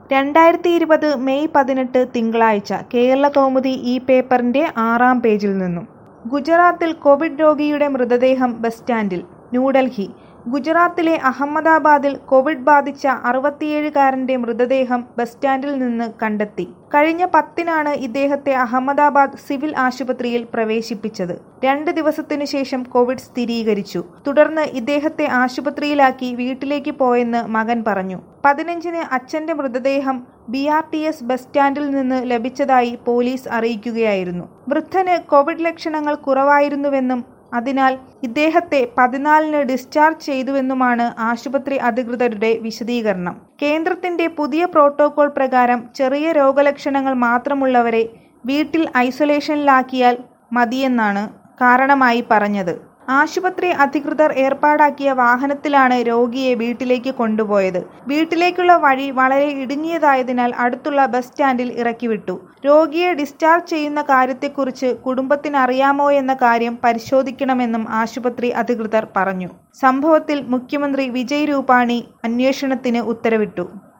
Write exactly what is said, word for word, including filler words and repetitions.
രണ്ടായിരത്തി ഇരുപത് മെയ് പതിനെട്ട് തിങ്കളാഴ്ച കേരളകൗമുദി ഈ പേപ്പറിന്റെ ആറാം പേജിൽ നിന്നും. ഗുജറാത്തിൽ കോവിഡ് രോഗിയുടെ മൃതദേഹം ബസ് സ്റ്റാൻഡിൽ. ന്യൂഡൽഹി: ഗുജറാത്തിലെ അഹമ്മദാബാദിൽ കോവിഡ് ബാധിച്ച അറുപത്തിയേഴുകാരന്റെ മൃതദേഹം ബസ് സ്റ്റാൻഡിൽ നിന്ന് കണ്ടെത്തി. കഴിഞ്ഞ പത്തിനാണ് ഇദ്ദേഹത്തെ അഹമ്മദാബാദ് സിവിൽ ആശുപത്രിയിൽ പ്രവേശിപ്പിച്ചത്. രണ്ട് ദിവസത്തിനു ശേഷം കോവിഡ് സ്ഥിരീകരിച്ചു. തുടർന്ന് ഇദ്ദേഹത്തെ ആശുപത്രിയിലാക്കി വീട്ടിലേക്ക് പോയെന്ന് മകൻ പറഞ്ഞു. പതിനഞ്ചിന് അച്ഛന്റെ മൃതദേഹം B R T S bus സ്റ്റാൻഡിൽ നിന്ന് ലഭിച്ചതായി പോലീസ് അറിയിക്കുകയായിരുന്നു. വൃദ്ധന് കോവിഡ് ലക്ഷണങ്ങൾ കുറവായിരുന്നുവെന്നും അതിനാൽ ഇദ്ദേഹത്തെ പതിനാലിന് ഡിസ്ചാർജ് ചെയ്തുവെന്നുമാണ് ആശുപത്രി അധികൃതരുടെ വിശദീകരണം. കേന്ദ്രത്തിന്റെ പുതിയ പ്രോട്ടോകോൾ പ്രകാരം ചെറിയ രോഗലക്ഷണങ്ങൾ മാത്രമുള്ളവരെ വീട്ടിൽ ഐസൊലേഷനിലാക്കിയാൽ മതിയെന്നാണ് കാരണമായി പറഞ്ഞത്. ആശുപത്രി അധികൃതർ ഏർപ്പാടാക്കിയ വാഹനത്തിലാണ് രോഗിയെ വീട്ടിലേക്ക് കൊണ്ടുപോയത്. വീട്ടിലേക്കുള്ള വഴി വളരെ ഇടുങ്ങിയതായതിനാൽ അടുത്തുള്ള ബസ് സ്റ്റാൻഡിൽ ഇറക്കിവിട്ടു. രോഗിയെ ഡിസ്ചാർജ് ചെയ്യുന്ന കാര്യത്തെക്കുറിച്ച് കുടുംബത്തിന് അറിയാമോയെന്ന കാര്യം പരിശോധിക്കണമെന്നും ആശുപത്രി അധികൃതർ പറഞ്ഞു. സംഭവത്തിൽ മുഖ്യമന്ത്രി വിജയ് രൂപാണി അന്വേഷണത്തിന് ഉത്തരവിട്ടു.